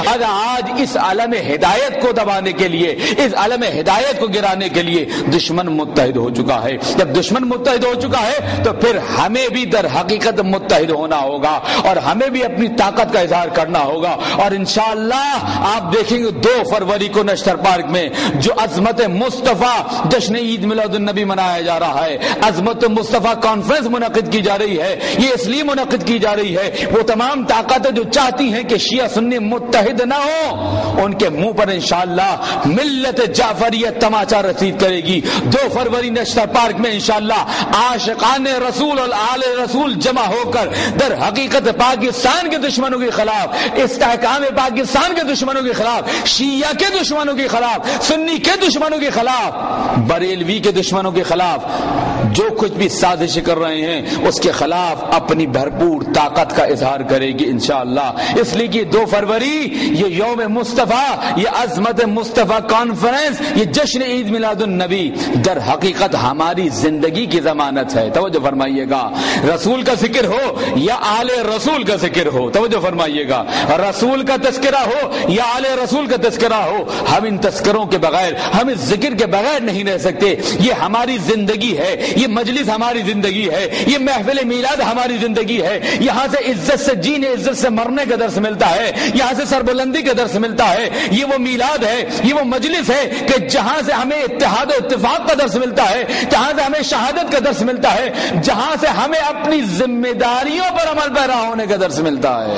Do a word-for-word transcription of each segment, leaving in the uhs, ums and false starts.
لہذا آج اس عالم ہدایت کو دبانے کے لیے، اس عالم ہدایت کو گرانے کے لیے دشمن متحد ہو چکا ہے۔ جب دشمن متحد ہو چکا ہے تو پھر ہمیں بھی در حقیقت متحد ہونا ہوگا اور ہمیں بھی اپنی طاقت کا اظہار کرنا ہوگا، اور انشاءاللہ آپ دیکھیں گے دو فروری کو نشتر پارک میں جو عظمت مصطفیٰ جشن عید میلاد النبی منایا جا رہا ہے، عظمت مصطفیٰ کانفرنس منعقد کی جا رہی ہے، یہ اس لیے منعقد کی جا رہی ہے وہ تمام طاقتیں جو چاہتی ہیں کہ شیعہ سنی متحد نہ ہو ان کے منہ پر انشاءاللہ ملت جعفریت تماچا رسید کرے گی۔ دو فروری نشتر پارک میں انشاءاللہ عاشقان رسول اور آل رسول جمع ہو کر در حقیقت پاکستان کے دشمنوں کے خلاف، استحکام پاکستان کے دشمنوں کے خلاف، شیعہ کے دشمنوں کے خلاف، سنی کے دشمنوں کے خلاف، بریلوی کے دشمنوں کے خلاف جو کچھ بھی سازشیں کر رہے ہیں اس کے خلاف اپنی بھرپور طاقت کا اظہار کرے گی انشاءاللہ۔ اس لیے کہ دو فروری یہ یوم مصطفیٰ، یہ عظمت مصطفیٰ کانفرنس، یہ جشن عید میلاد النبی در حقیقت ہماری زندگی کی ضمانت ہے۔ توجہ فرمائیے گا، رسول کا ذکر ہو یا آل رسول کا ذکر ہو، توجہ فرمائیے گا، رسول کا تذکرہ ہو یا آل رسول کا تذکرہ ہو، ہم ان تذکروں کے بغیر، ہم اس ذکر کے بغیر نہیں رہ سکتے۔ یہ ہماری زندگی ہے، یہ مجلس ہماری زندگی ہے، یہ محفل میلاد ہماری زندگی ہے۔ یہاں سے عزت سے جینے، عزت سے مرنے کا درس ملتا ہے، یہاں سے سربلندی کا درس ملتا ہے۔ یہ وہ میلاد ہے، یہ وہ مجلس ہے کہ جہاں سے ہمیں اتحاد و اتفاق کا درس ملتا ہے، جہاں سے ہمیں شہادت کا درس ملتا ہے، جہاں سے ہمیں اپنی ذمہ داریوں پر عمل پیرا ہونے کا درس ملتا ہے۔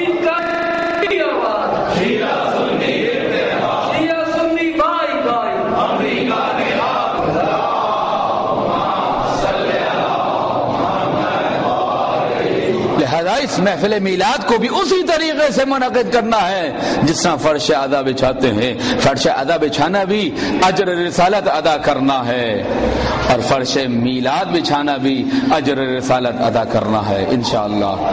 لہذا اس محفل میلاد کو بھی اسی طریقے سے منعقد کرنا ہے جس طرح فرش ادا بچھاتے ہیں۔ فرش ادا بچھانا بھی اجر رسالت ادا کرنا ہے اور فرش میلاد بچھانا بھی اجر رسالت ادا کرنا ہے انشاءاللہ۔